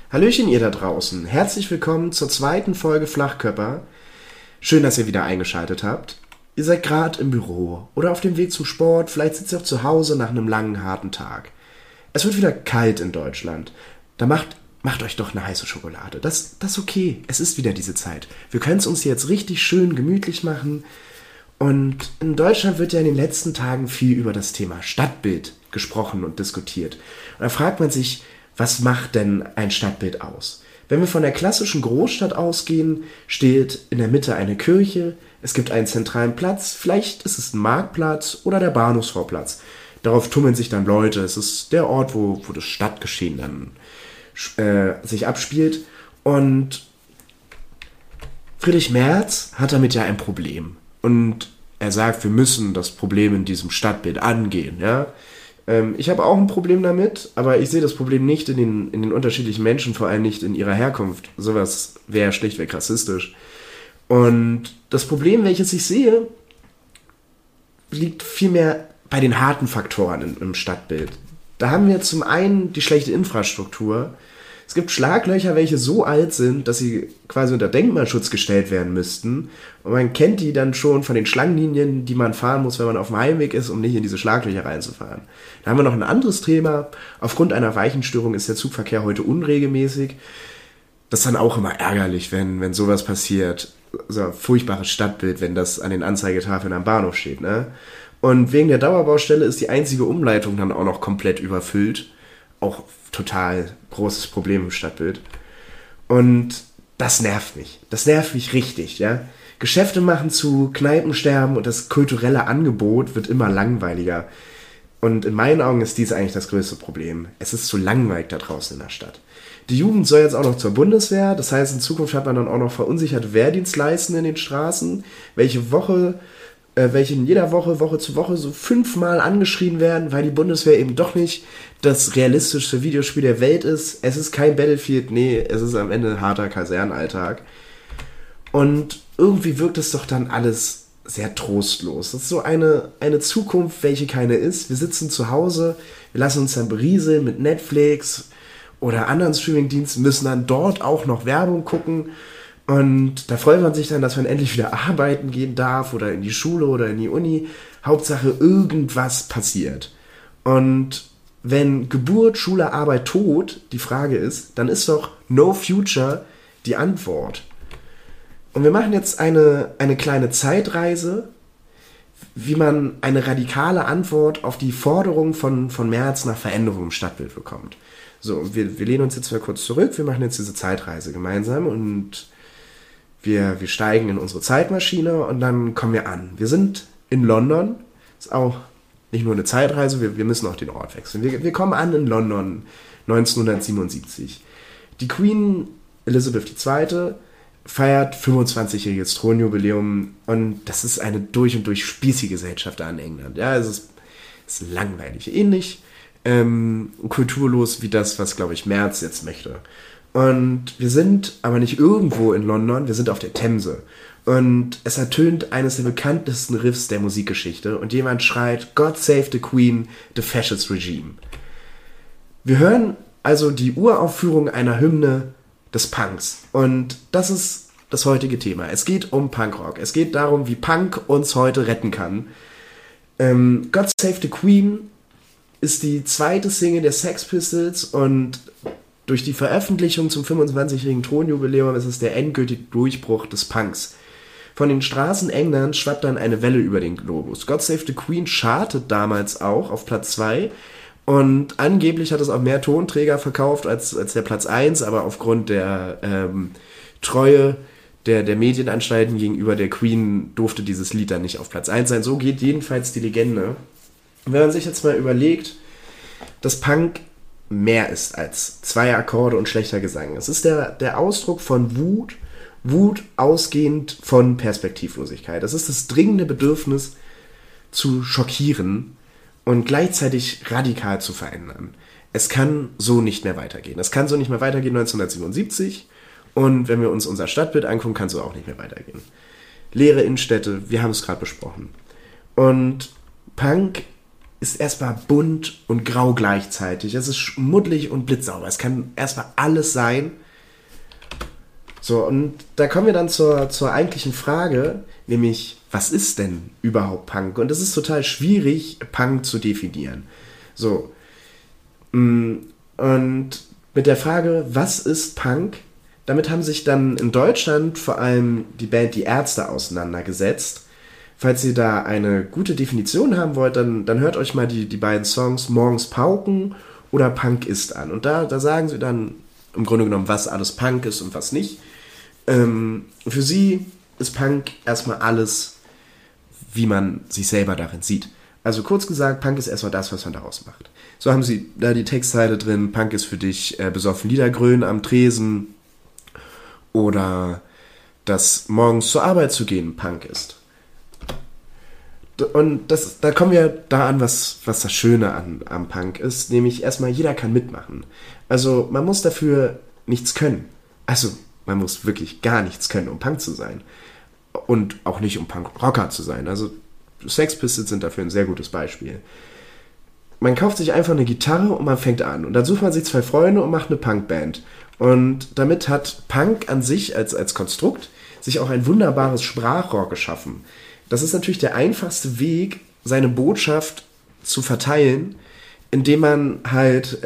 Hallöchen ihr da draußen, herzlich willkommen zur zweiten Folge Flachkörper. Schön, dass ihr wieder eingeschaltet habt. Ihr seid gerade im Büro oder auf dem Weg zum Sport, vielleicht sitzt ihr auch zu Hause nach einem langen, harten Tag. Es wird wieder kalt in Deutschland. Da macht euch doch eine heiße Schokolade. Das ist okay, es ist wieder diese Zeit. Wir können es uns jetzt richtig schön gemütlich machen. Und in Deutschland wird ja in den letzten Tagen viel über das Thema Stadtbild gesprochen und diskutiert. Und da fragt man sich, was macht denn ein Stadtbild aus? Wenn wir von der klassischen Großstadt ausgehen, steht in der Mitte eine Kirche, es gibt einen zentralen Platz, vielleicht ist es ein Marktplatz oder der Bahnhofsvorplatz. Darauf tummeln sich dann Leute, es ist der Ort, wo das Stadtgeschehen dann sich abspielt. Und Friedrich Merz hat damit ja ein Problem. Und er sagt, wir müssen das Problem in diesem Stadtbild angehen, ja. Ich habe auch ein Problem damit, aber ich sehe das Problem nicht in den unterschiedlichen Menschen, vor allem nicht in ihrer Herkunft. Sowas wäre schlichtweg rassistisch. Und das Problem, welches ich sehe, liegt vielmehr bei den harten Faktoren im Stadtbild. Da haben wir zum einen die schlechte Infrastruktur. Es gibt Schlaglöcher, welche so alt sind, dass sie quasi unter Denkmalschutz gestellt werden müssten. Und man kennt die dann schon von den Schlangenlinien, die man fahren muss, wenn man auf dem Heimweg ist, um nicht in diese Schlaglöcher reinzufahren. Da haben wir noch ein anderes Thema. Aufgrund einer Weichenstörung ist der Zugverkehr heute unregelmäßig. Das ist dann auch immer ärgerlich, wenn sowas passiert. So ein furchtbares Stadtbild, wenn das an den Anzeigetafeln am Bahnhof steht, ne? Und wegen der Dauerbaustelle ist die einzige Umleitung dann auch noch komplett überfüllt. Auch total großes Problem im Stadtbild. Und das nervt mich. Das nervt mich richtig, ja. Geschäfte machen zu, Kneipen sterben und das kulturelle Angebot wird immer langweiliger. Und in meinen Augen ist dies eigentlich das größte Problem. Es ist zu langweilig da draußen in der Stadt. Die Jugend soll jetzt auch noch zur Bundeswehr. Das heißt, in Zukunft hat man dann auch noch verunsicherte Wehrdienstleistende in den Straßen, welche in jeder Woche zu Woche so 5-mal angeschrien werden, weil die Bundeswehr eben doch nicht das realistischste Videospiel der Welt ist. Es ist kein Battlefield, nee, es ist am Ende harter Kasernenalltag. Und irgendwie wirkt es doch dann alles sehr trostlos. Das ist so eine Zukunft, welche keine ist. Wir sitzen zu Hause, wir lassen uns dann berieseln mit Netflix oder anderen Streamingdiensten, müssen dann dort auch noch Werbung gucken. Und da freut man sich dann, dass man endlich wieder arbeiten gehen darf oder in die Schule oder in die Uni. Hauptsache irgendwas passiert. Und wenn Geburt, Schule, Arbeit, Tod die Frage ist, dann ist doch No Future die Antwort. Und wir machen jetzt eine kleine Zeitreise, wie man eine radikale Antwort auf die Forderung von Merz nach Veränderung im Stadtbild bekommt. So, wir lehnen uns jetzt mal kurz zurück, wir machen jetzt diese Zeitreise gemeinsam und wir steigen in unsere Zeitmaschine und dann kommen wir an. Wir sind in London, ist auch nicht nur eine Zeitreise, wir müssen auch den Ort wechseln. Wir kommen an in London 1977. Die Queen Elizabeth II. Feiert 25-jähriges Thronjubiläum und das ist eine durch und durch spießige Gesellschaft da in England. Ja, es ist langweilig. Ähnlich kulturlos wie das, was, glaube ich, Merz jetzt möchte. Und wir sind aber nicht irgendwo in London, wir sind auf der Themse. Und es ertönt eines der bekanntesten Riffs der Musikgeschichte und jemand schreit, God save the Queen, the fascist regime. Wir hören also die Uraufführung einer Hymne des Punks. Und das ist das heutige Thema. Es geht um Punkrock. Es geht darum, wie Punk uns heute retten kann. God Save the Queen ist die zweite Single der Sex Pistols und durch die Veröffentlichung zum 25-jährigen Thronjubiläum ist es der endgültige Durchbruch des Punks. Von den Straßen Englands schwappt dann eine Welle über den Globus. God Save the Queen chartet damals auch auf Platz 2 und angeblich hat es auch mehr Tonträger verkauft als der Platz 1, aber aufgrund der Treue der Medienanstalten gegenüber der Queen durfte dieses Lied dann nicht auf Platz 1 sein. So geht jedenfalls die Legende. Wenn man sich jetzt mal überlegt, dass Punk mehr ist als 2 Akkorde und schlechter Gesang. Es ist der Ausdruck von Wut ausgehend von Perspektivlosigkeit. Es ist das dringende Bedürfnis zu schockieren und gleichzeitig radikal zu verändern. Es kann so nicht mehr weitergehen. Es kann so nicht mehr weitergehen 1977 und wenn wir uns unser Stadtbild angucken, kann es so auch nicht mehr weitergehen. Leere Innenstädte, wir haben es gerade besprochen. Und Punk ist erstmal bunt und grau gleichzeitig. Es ist schmuddelig und blitzsauber. Es kann erstmal alles sein. So, und da kommen wir dann zur eigentlichen Frage, nämlich, was ist denn überhaupt Punk? Und es ist total schwierig, Punk zu definieren. So, und mit der Frage, was ist Punk? Damit haben sich dann in Deutschland vor allem die Band Die Ärzte auseinandergesetzt. Falls ihr da eine gute Definition haben wollt, dann hört euch mal die beiden Songs Morgens Pauken oder Punk ist an. Und da sagen sie dann im Grunde genommen, was alles Punk ist und was nicht. Für sie ist Punk erstmal alles, wie man sich selber darin sieht. Also kurz gesagt, Punk ist erstmal das, was man daraus macht. So haben sie da die Textzeile drin, Punk ist für dich besoffen Lieder grölen am Tresen oder dass morgens zur Arbeit zu gehen Punk ist. Und da kommen wir da an, was das Schöne am Punk ist, nämlich erstmal jeder kann mitmachen. Also man muss dafür nichts können. Also man muss wirklich gar nichts können, um Punk zu sein. Und auch nicht, um Punk-Rocker zu sein. Also Sex Pistols sind dafür ein sehr gutes Beispiel. Man kauft sich einfach eine Gitarre und man fängt an. Und dann sucht man sich 2 Freunde und macht eine Punkband. Und damit hat Punk an sich als Konstrukt sich auch ein wunderbares Sprachrohr geschaffen. Das ist natürlich der einfachste Weg, seine Botschaft zu verteilen, indem man halt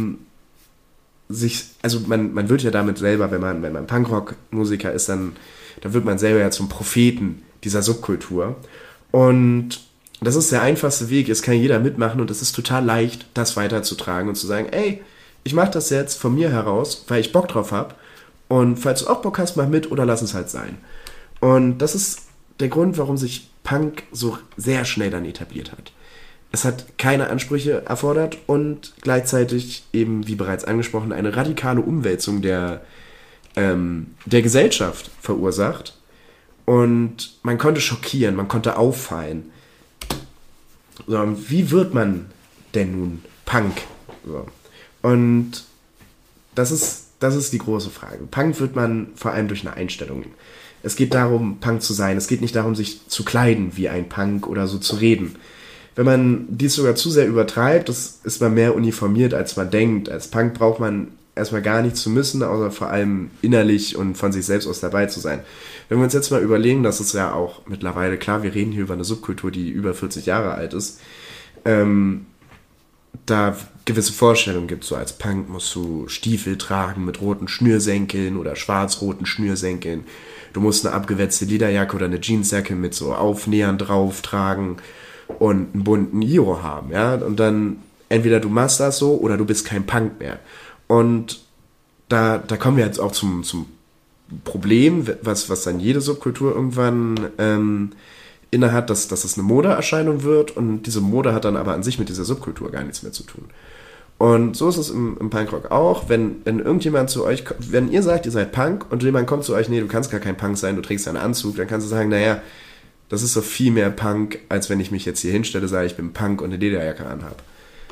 man wird ja damit selber, wenn man Punkrock-Musiker ist, dann wird man selber ja zum Propheten dieser Subkultur. Und das ist der einfachste Weg, es kann jeder mitmachen und es ist total leicht, das weiterzutragen und zu sagen, ey, ich mache das jetzt von mir heraus, weil ich Bock drauf habe und falls du auch Bock hast, mach mit oder lass es halt sein. Und das ist der Grund, warum sich Punk so sehr schnell dann etabliert hat. Es hat keine Ansprüche erfordert und gleichzeitig eben, wie bereits angesprochen, eine radikale Umwälzung der Gesellschaft verursacht. Und man konnte schockieren, man konnte auffallen. So, wie wird man denn nun Punk? So. Und das ist die große Frage. Punk wird man vor allem durch eine Einstellung. Es geht darum, Punk zu sein. Es geht nicht darum, sich zu kleiden wie ein Punk oder so zu reden. Wenn man dies sogar zu sehr übertreibt, ist man mehr uniformiert, als man denkt. Als Punk braucht man erstmal gar nichts zu müssen, außer vor allem innerlich und von sich selbst aus dabei zu sein. Wenn wir uns jetzt mal überlegen, dass es ja auch mittlerweile, klar, wir reden hier über eine Subkultur, die über 40 Jahre alt ist, da gewisse Vorstellungen gibt, so als Punk musst du Stiefel tragen mit roten Schnürsenkeln oder schwarz-roten Schnürsenkeln. Du musst eine abgewetzte Lederjacke oder eine Jeansjacke mit so Aufnähern drauf tragen und einen bunten Iro haben, ja. Und dann entweder du machst das so oder du bist kein Punk mehr. Und da kommen wir jetzt auch zum Problem, was dann jede Subkultur irgendwann innehat, dass es eine Modeerscheinung wird und diese Mode hat dann aber an sich mit dieser Subkultur gar nichts mehr zu tun. Und so ist es im Punkrock auch, wenn irgendjemand zu euch, wenn ihr sagt, ihr seid Punk und jemand kommt zu euch, nee, du kannst gar kein Punk sein, du trägst einen Anzug, dann kannst du sagen, naja, das ist doch viel mehr Punk, als wenn ich mich jetzt hier hinstelle, sage, ich bin Punk und eine Lederjacke anhab.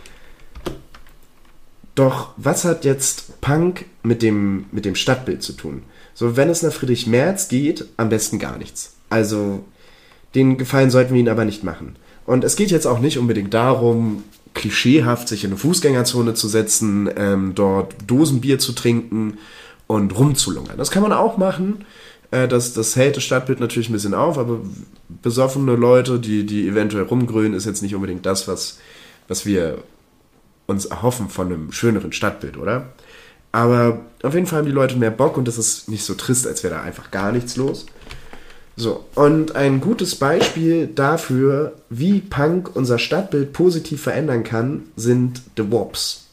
Doch was hat jetzt Punk mit dem Stadtbild zu tun? So, wenn es nach Friedrich Merz geht, am besten gar nichts. Also, den Gefallen sollten wir ihn aber nicht machen. Und es geht jetzt auch nicht unbedingt darum, klischeehaft sich in eine Fußgängerzone zu setzen, dort Dosenbier zu trinken und rumzulungern. Das kann man auch machen. Das hält das Stadtbild natürlich ein bisschen auf, aber besoffene Leute, die eventuell rumgrölen, ist jetzt nicht unbedingt das, was wir uns erhoffen von einem schöneren Stadtbild, oder? Aber auf jeden Fall haben die Leute mehr Bock und das ist nicht so trist, als wäre da einfach gar nichts los. So, und ein gutes Beispiel dafür, wie Punk unser Stadtbild positiv verändern kann, sind The Wops.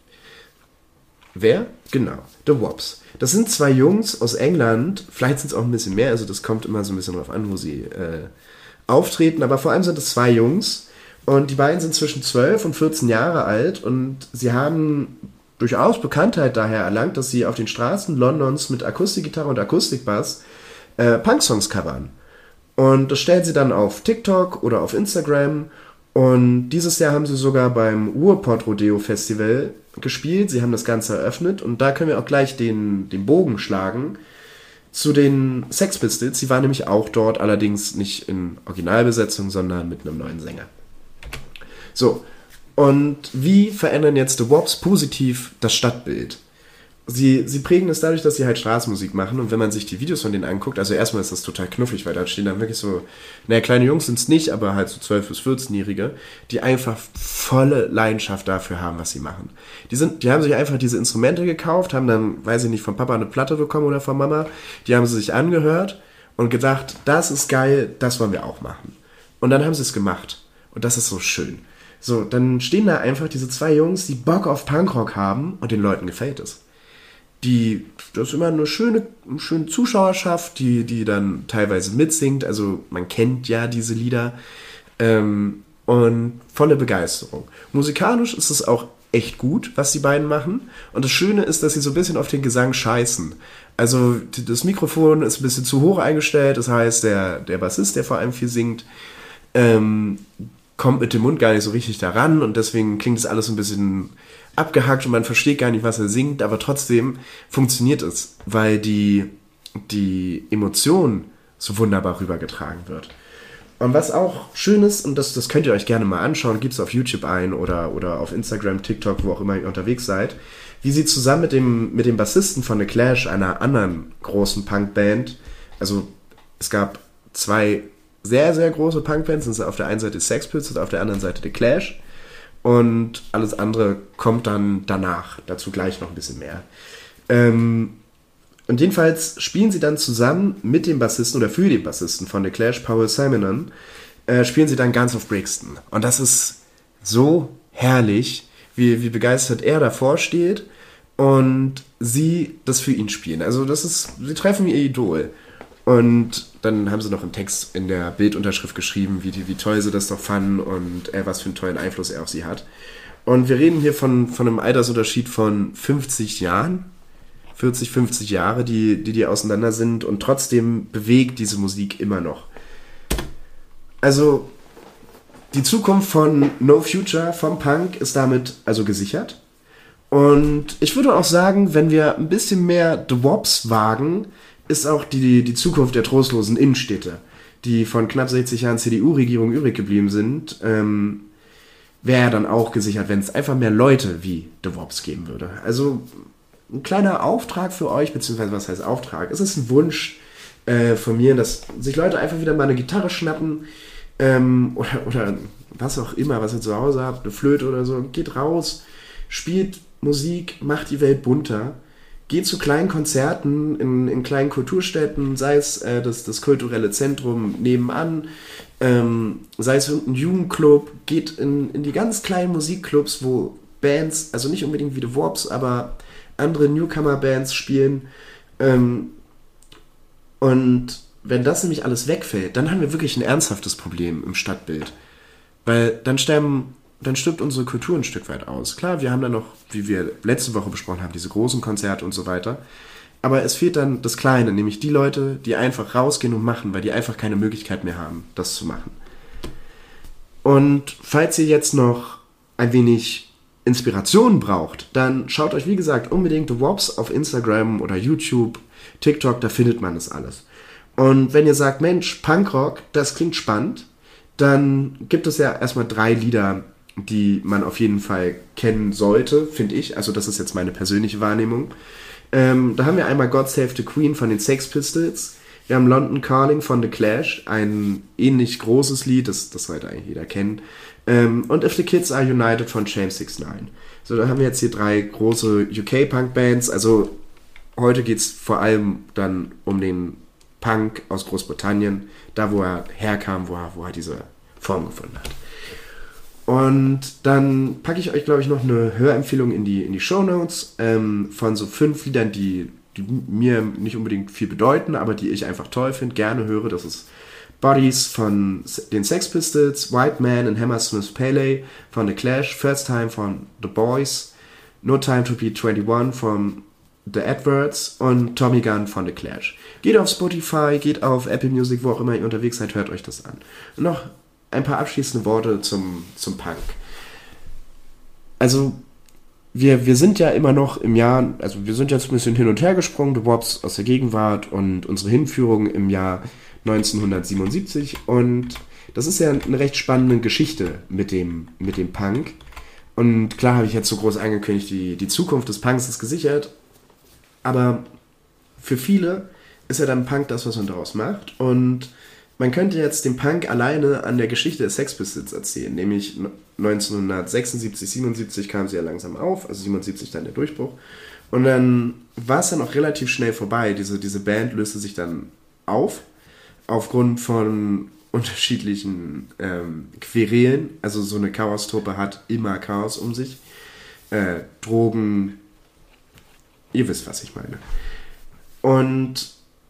Wer? Genau, The Wops. Das sind 2 Jungs aus England, vielleicht sind es auch ein bisschen mehr, also das kommt immer so ein bisschen drauf an, wo sie auftreten, aber vor allem sind es 2 Jungs und die beiden sind zwischen 12 und 14 Jahre alt und sie haben durchaus Bekanntheit daher erlangt, dass sie auf den Straßen Londons mit Akustikgitarre und Akustikbass Punk-Songs covern. Und das stellen sie dann auf TikTok oder auf Instagram. Und dieses Jahr haben sie sogar beim Ruhrpott Rodeo Festival gespielt. Sie haben das Ganze eröffnet. Und da können wir auch gleich den Bogen schlagen zu den Sex Pistols. Sie waren nämlich auch dort, allerdings nicht in Originalbesetzung, sondern mit einem neuen Sänger. So, und wie verändern jetzt The Wops positiv das Stadtbild? Sie prägen es dadurch, dass sie halt Straßenmusik machen, und wenn man sich die Videos von denen anguckt, also erstmal ist das total knuffig, weil da stehen dann wirklich so, naja, kleine Jungs sind es nicht, aber halt so 12- bis 14-Jährige, die einfach volle Leidenschaft dafür haben, was sie machen. Die haben sich einfach diese Instrumente gekauft, haben dann, weiß ich nicht, von Papa eine Platte bekommen oder von Mama, die haben sie sich angehört und gedacht, das ist geil, das wollen wir auch machen. Und dann haben sie es gemacht. Und das ist so schön. So, dann stehen da einfach diese zwei Jungs, die Bock auf Punkrock haben, und den Leuten gefällt es. Das ist immer eine schöne Zuschauerschaft, die dann teilweise mitsingt. Also man kennt ja diese Lieder. Und volle Begeisterung. Musikalisch ist es auch echt gut, was die beiden machen. Und das Schöne ist, dass sie so ein bisschen auf den Gesang scheißen. Also das Mikrofon ist ein bisschen zu hoch eingestellt. Das heißt, der Bassist, der vor allem viel singt, kommt mit dem Mund gar nicht so richtig daran. Und deswegen klingt das alles ein bisschen abgehackt und man versteht gar nicht, was er singt, aber trotzdem funktioniert es, weil die Emotion so wunderbar rübergetragen wird. Und was auch schön ist, und das könnt ihr euch gerne mal anschauen, gibt es auf YouTube ein oder auf Instagram, TikTok, wo auch immer ihr unterwegs seid, wie sie zusammen mit dem Bassisten von The Clash, einer anderen großen Punkband, also es gab zwei sehr, sehr große Punkbands, das ist auf der einen Seite Sex Pistols, auf der anderen Seite The Clash, und alles andere kommt dann danach. Dazu gleich noch ein bisschen mehr. Und jedenfalls spielen sie dann zusammen mit dem Bassisten oder für den Bassisten von The Clash, Paul Simonon, spielen sie dann Guns of Brixton. Und das ist so herrlich, wie begeistert er davor steht und sie das für ihn spielen. Also sie treffen ihr Idol. Und dann haben sie noch im Text in der Bildunterschrift geschrieben, wie toll sie das doch fanden und was für einen tollen Einfluss er auf sie hat. Und wir reden hier von einem Altersunterschied von 50 Jahren, 40, 50 Jahre, die auseinander sind, und trotzdem bewegt diese Musik immer noch. Also die Zukunft von No Future, vom Punk, ist damit also gesichert. Und ich würde auch sagen, wenn wir ein bisschen mehr The Wops wagen, ist auch die Zukunft der trostlosen Innenstädte, die von knapp 60 Jahren CDU-Regierung übrig geblieben sind, wäre ja dann auch gesichert, wenn es einfach mehr Leute wie The Wops geben würde. Also ein kleiner Auftrag für euch, beziehungsweise was heißt Auftrag? Es ist ein Wunsch von mir, dass sich Leute einfach wieder mal eine Gitarre schnappen oder was auch immer, was ihr zu Hause habt, eine Flöte oder so, geht raus, spielt Musik, macht die Welt bunter. Geht zu kleinen Konzerten in kleinen Kulturstätten, sei es das kulturelle Zentrum nebenan, sei es irgendein Jugendclub, geht in die ganz kleinen Musikclubs, wo Bands, also nicht unbedingt wie The Wops, aber andere Newcomer-Bands spielen. Und wenn das nämlich alles wegfällt, dann haben wir wirklich ein ernsthaftes Problem im Stadtbild. Weil dann stirbt unsere Kultur ein Stück weit aus. Klar, wir haben dann noch, wie wir letzte Woche besprochen haben, diese großen Konzerte und so weiter. Aber es fehlt dann das Kleine, nämlich die Leute, die einfach rausgehen und machen, weil die einfach keine Möglichkeit mehr haben, das zu machen. Und falls ihr jetzt noch ein wenig Inspiration braucht, dann schaut euch, wie gesagt, unbedingt The Wops auf Instagram oder YouTube, TikTok, da findet man das alles. Und wenn ihr sagt, Mensch, Punkrock, das klingt spannend, dann gibt es ja erstmal 3 Lieder, die man auf jeden Fall kennen sollte, finde ich. Also das ist jetzt meine persönliche Wahrnehmung. Da haben wir einmal God Save the Queen von den Sex Pistols. Wir haben London Calling von The Clash, ein ähnlich großes Lied, das sollte eigentlich jeder kennen. Und If the Kids Are United von James 69. So, da haben wir jetzt hier 3 große UK-Punk-Bands. Also heute geht es vor allem dann um den Punk aus Großbritannien, da wo er herkam, wo er diese Form gefunden hat. Und dann packe ich euch, glaube ich, noch eine Hörempfehlung in die Shownotes von so 5 Liedern, die mir nicht unbedingt viel bedeuten, aber die ich einfach toll finde, gerne höre. Das ist Bodies von den Sex Pistols, White Man and Hammersmith Pele von The Clash, First Time von The Boys, No Time to Be 21 von The Edwards und Tommy Gunn von The Clash. Geht auf Spotify, geht auf Apple Music, wo auch immer ihr unterwegs seid, hört euch das an. Und noch ein paar abschließende Worte zum Punk. Also, wir sind ja immer noch im Jahr, also wir sind jetzt ein bisschen hin und her gesprungen, The Wops aus der Gegenwart und unsere Hinführung im Jahr 1977, und das ist ja eine recht spannende Geschichte mit dem Punk. Und klar habe ich jetzt so groß angekündigt, die Zukunft des Punks ist gesichert. Aber für viele ist ja dann Punk das, was man daraus macht. Und man könnte jetzt den Punk alleine an der Geschichte des Sex Pistols erzählen. Nämlich 1976, 77 kam sie ja langsam auf, also 77 dann der Durchbruch. Und dann war es dann auch relativ schnell vorbei. Diese Band löste sich dann auf, aufgrund von unterschiedlichen Querelen. Also so eine Chaos-Truppe hat immer Chaos um sich. Drogen, ihr wisst, was ich meine. Und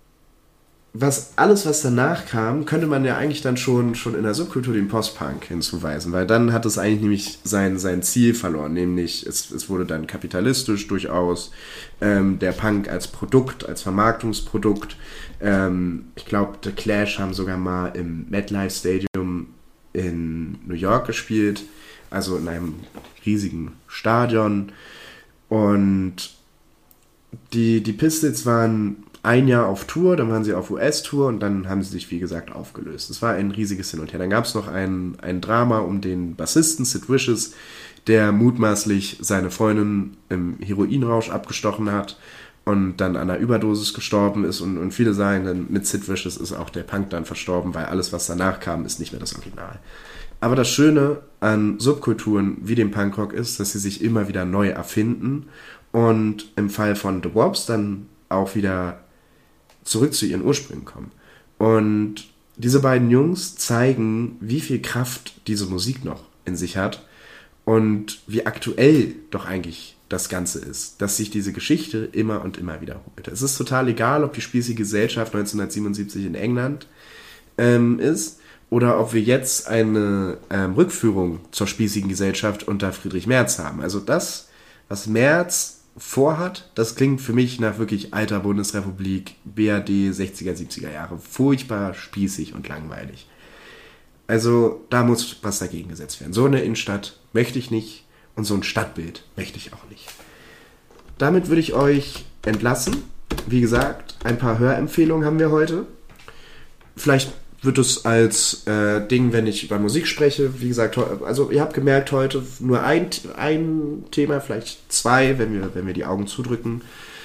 was danach kam, könnte man ja eigentlich dann schon in der Subkultur den Post-Punk hinzuweisen, weil dann hat es eigentlich nämlich sein Ziel verloren, nämlich es wurde dann kapitalistisch durchaus, der Punk als Produkt, als Vermarktungsprodukt. Ich glaube, The Clash haben sogar mal im MetLife Stadium in New York gespielt, also in einem riesigen Stadion, und die Pistols waren ein Jahr auf Tour, dann waren sie auf US-Tour und dann haben sie sich, wie gesagt, aufgelöst. Es war ein riesiges Hin und Her. Dann gab es noch ein Drama um den Bassisten Sid Vicious, der mutmaßlich seine Freundin im Heroinrausch abgestochen hat und dann an einer Überdosis gestorben ist. Und viele sagen dann, mit Sid Vicious ist auch der Punk dann verstorben, weil alles, was danach kam, ist nicht mehr das Original. Aber das Schöne an Subkulturen wie dem Punkrock ist, dass sie sich immer wieder neu erfinden und im Fall von The Wops dann auch wieder zurück zu ihren Ursprüngen kommen. Und diese beiden Jungs zeigen, wie viel Kraft diese Musik noch in sich hat und wie aktuell doch eigentlich das Ganze ist, dass sich diese Geschichte immer und immer wiederholt. Es ist total egal, ob die spießige Gesellschaft 1977 in England ist oder ob wir jetzt eine Rückführung zur spießigen Gesellschaft unter Friedrich Merz haben. Also das, was Merz vorhat, das klingt für mich nach wirklich alter Bundesrepublik, BRD, 60er, 70er Jahre. Furchtbar spießig und langweilig. Also da muss was dagegen gesetzt werden. So eine Innenstadt möchte ich nicht und so ein Stadtbild möchte ich auch nicht. Damit würde ich euch entlassen. Wie gesagt, ein paar Hörempfehlungen haben wir heute. Vielleicht wird es als Ding, wenn ich über Musik spreche, wie gesagt, also ihr habt gemerkt, heute nur ein Thema, vielleicht zwei, wenn wir die Augen zudrücken.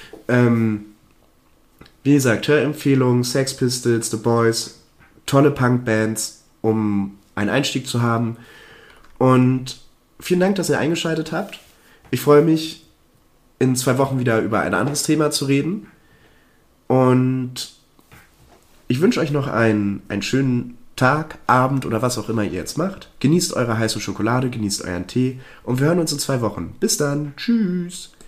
Wie gesagt, Hörempfehlungen, Sex Pistols, The Boys, tolle Punkbands, um einen Einstieg zu haben. Und vielen Dank, dass ihr eingeschaltet habt. Ich freue mich, in 2 Wochen wieder über ein anderes Thema zu reden. Und ich wünsche euch noch einen schönen Tag, Abend oder was auch immer ihr jetzt macht. Genießt eure heiße Schokolade, genießt euren Tee und wir hören uns in 2 Wochen. Bis dann. Tschüss.